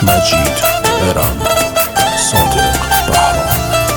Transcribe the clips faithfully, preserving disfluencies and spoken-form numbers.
مجید برم صادق بهرام.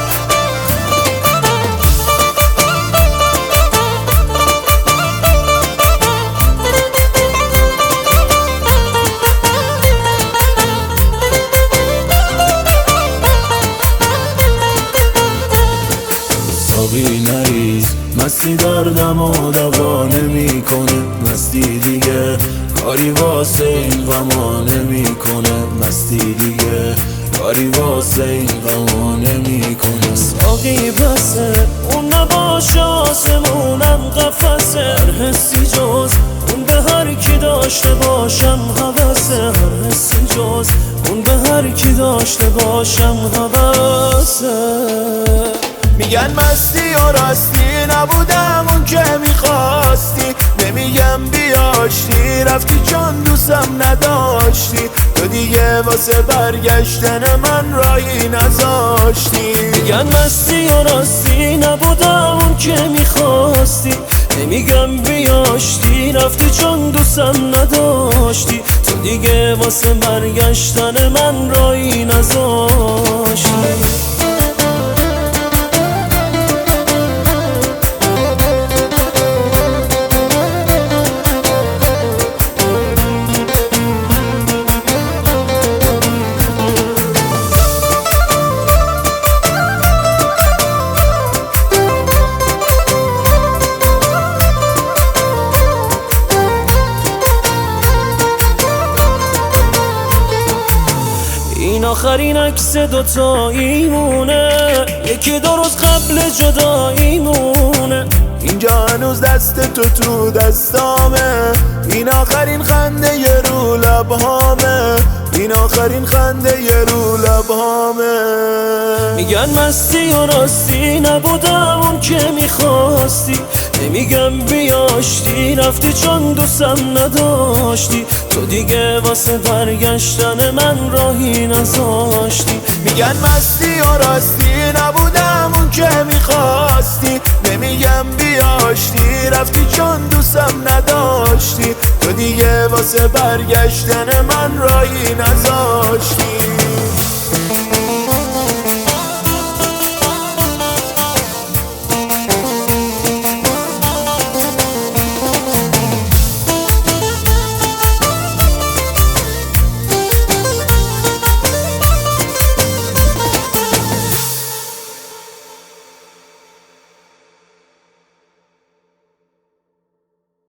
ساقی نریز مستی دردم و دوا نمی کنه، مستی دیگه کاری واسه این غما نمی کنه، مستی دیگه کاری واسه این غما نمی کنه. ساقی بسه اون نباشه آسمونم قفسه، هر حسی جز اون به هر کی داشته باشم حوثه، هر حسی جز اون به هر کی داشته باشم حوثه. میگن مستی و راستی نبودم اون که میخواستی، نمیگم بیاشتی رفتی چون دوستم نداشتی، تو دیگه واسه برگشتن من راهی نذاشتی. میگن مستی و راستی نبودم اون که میخواستی، نمیگم بیاشتی رفتی چون دوستم نداشتی، تو دیگه واسه برگشتن من راهی نذاشتی. این آخرین عکس دوتاییمونه، یکی دو روز قبل جداییمونه، اینجا هنوز دست تو تو دستامه، این آخرین خنده یه رو لبهامه، این آخرین خنده یه رو لبهامه. میگن مستی و راستی نبودم اون که میخواستی، نمیگم بیاشتی رفتی چون دوستم نداشتی، تو دیگه واسه برگشتن من راهی نذاشتی. میگن مستی و راستی نبودم اون که میخواستی، نمیگم بیاشتی رفتی چون دوستم نداشتی، تو دیگه واسه برگشتن من راهی نذاشتی.